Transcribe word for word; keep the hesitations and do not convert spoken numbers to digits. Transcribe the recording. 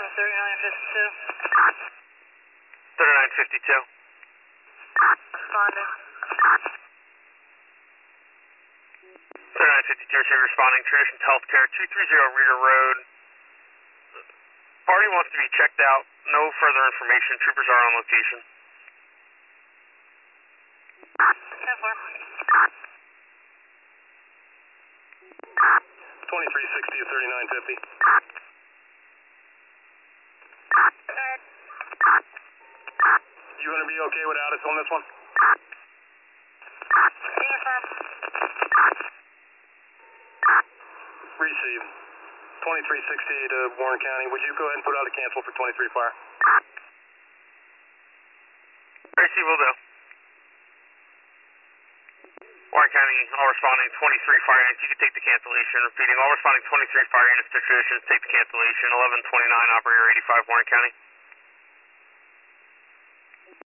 thirty-nine fifty-two. thirty-nine fifty-two. Responding. thirty-nine fifty-two, so you're responding. Traditions Healthcare, two thirty Reader Road. Party wants to be checked out. No further information. Troopers are on location. ten four. twenty-three sixty to thirty-nine fifty. You going to be okay without us on this one? Uniform. Receive. twenty-three sixty to Warren County. Would you go ahead and put out a cancel for twenty-three fire? Tracy, will do. Warren County, all responding twenty-three fire units. You can take the cancellation. Repeating, all responding twenty-three fire units to Traditions, take the cancellation. eleven twenty-nine, operator eighty-five, Warren County.